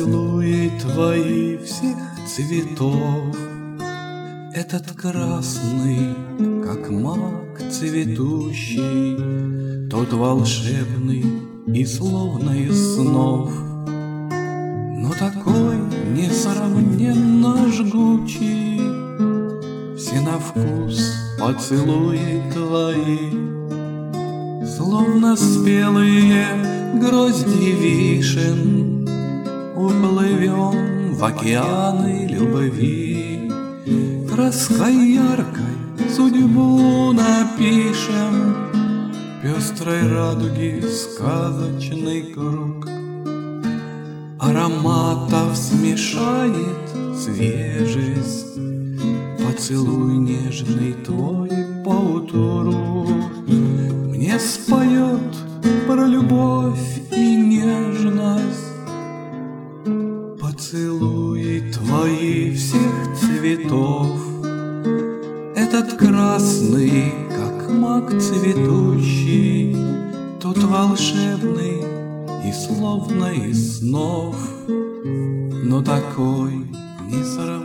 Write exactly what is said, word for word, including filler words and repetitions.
Поцелуи твои всех цветов. Этот красный, как мак цветущий, тот волшебный и словно из снов, но такой несравненно жгучий. Все на вкус поцелуи твои, словно спелые грозди вишен. Уплывем в океаны любви, краской яркой судьбу напишем, пестрой радуги сказочный круг. Ароматов смешает свежесть поцелуй нежный твой поутру. Мне споет про любовь и нежность поцелуи твои всех цветов. Этот красный, как мак цветущий, тот волшебный и словно из снов, но такой несравненный